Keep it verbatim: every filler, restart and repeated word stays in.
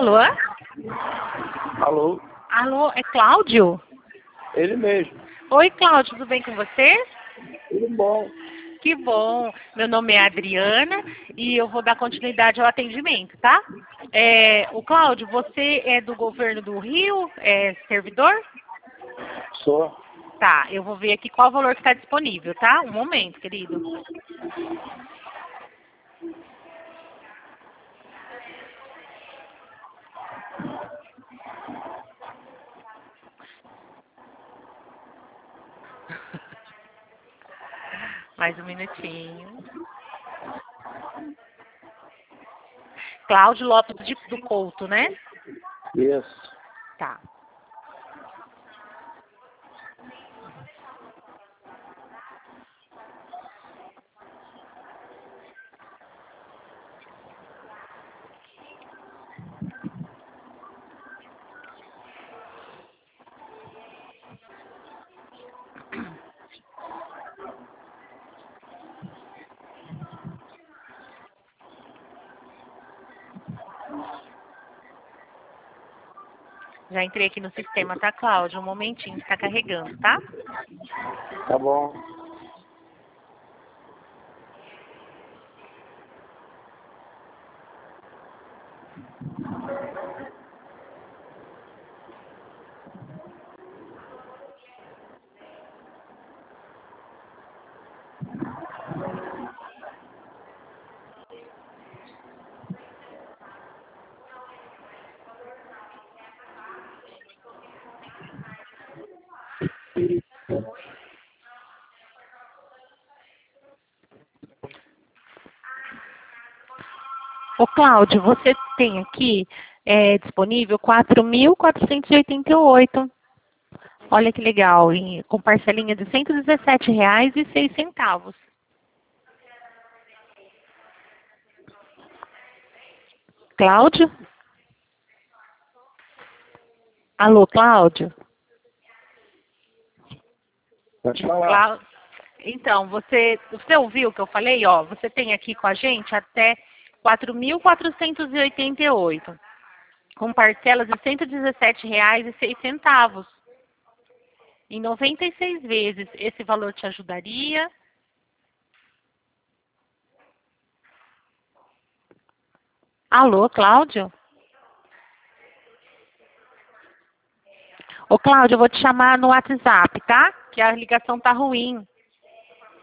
Alô? Alô? Alô, é Cláudio? Ele mesmo. Oi, Cláudio, tudo bem com você? Tudo bom. Que bom. Meu nome é Adriana e eu vou dar continuidade ao atendimento, tá? É, o Cláudio, você é do governo do Rio? É servidor? Sou. Tá, eu vou ver aqui qual o valor que está disponível, tá? Um momento, querido. Mais um minutinho. Cláudio Lopes de, do Couto, né? Isso. Tá. Já entrei aqui no sistema, tá, Cláudio? Um momentinho, está carregando, tá? Tá bom. Ô, Cláudio, você tem aqui é, disponível quatro mil quatrocentos e oitenta e oito. Olha que legal, em- com parcelinha de cento e dezessete reais e seis centavos. Cláudio? Alô, Cláudio? Pode falar. Clá- Então, você, você ouviu o que eu falei? Ó, você tem aqui com a gente até quatro mil quatrocentos e oitenta e oito, com parcelas de cento e dezessete reais e seis centavos. Em noventa e seis vezes, esse valor te ajudaria? Alô, Cláudio? Ô, Cláudio, eu vou te chamar no WhatsApp, tá? Que a ligação tá ruim.